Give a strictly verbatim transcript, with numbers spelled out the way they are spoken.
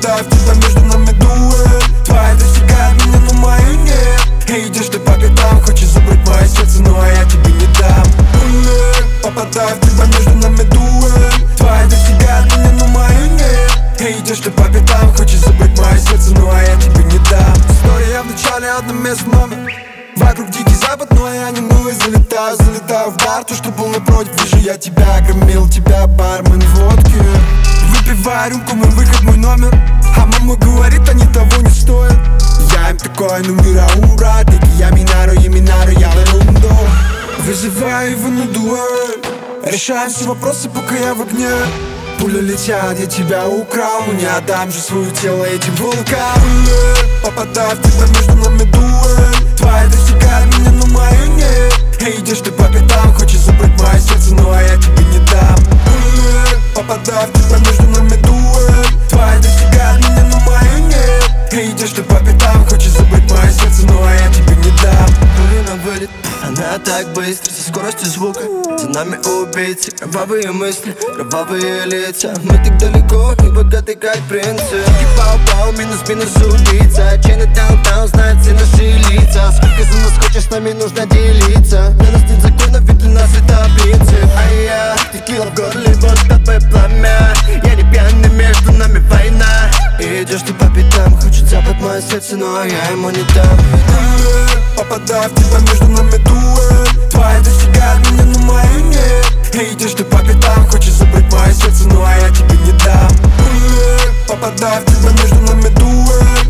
попадаю в тебя, между нами дуэль. Твоя достигает меня, но мою нет. И идешь ты по пятам, хочешь забрать мое сердце, ну а я тебе не дам. Попадаю в тебя, между нами дуэль. Твоя достигает меня, но мою нет. И идешь ты по пятам, хочешь забрать мое сердце, ну а я тебе не дам. История в начале, одном месте номер. Вокруг дикий запад, но я не ну и залетаю, залетаю в бар. То, что был напротив, вижу я тебя, громил тебя, бармен водки. Выпиваю рюмку, мой выход, мой номер. А мама говорит, они того не стоят. Я им такой, ну мира ура. Таки я минару, я минару, я варунду. Вызываю его на дуэль. Решаем все вопросы, пока я в огне. Пули летят, я тебя украл, но не отдам же свое тело этим волкам. Попадаю в тебя, между нами дуэль. Твоя достигает меня, но мою нет. И идешь ты по пятам, хочешь забрать мое сердце, ну а я тебе не дам. Попадаю в тебя, между нами дуэль. Твоя достигает меня, но мою нет. И идешь ты по пятам, хочешь забрать мое сердце, ну а я тебе не дам. Пули на вылет, она так быстро, со скоростью звука. За нами убийцы, кровавые мысли, кровавые лица. Мы так далеко, не богаты как принцы. Тики пау-пау, минус-минус убийца. Чейны даунтаун знает все наши лица. Сколько за нас хочешь, с нами нужно делиться. Для нас нет законов, ведь для нас это принцип. А я, текила в горле, вот такое пламя. Я не пьяный, между нами война. И идешь ты по пятам, хочет забрать мое сердце, но я ему не дам. Попадаю в тебя, между нами дуэль. Твоя достигает меня, но мою нет. И идешь ты по пятам, хочешь забрать мое сердце, ну а я тебе не дам. Попадаю в тебя, между нами дуэль.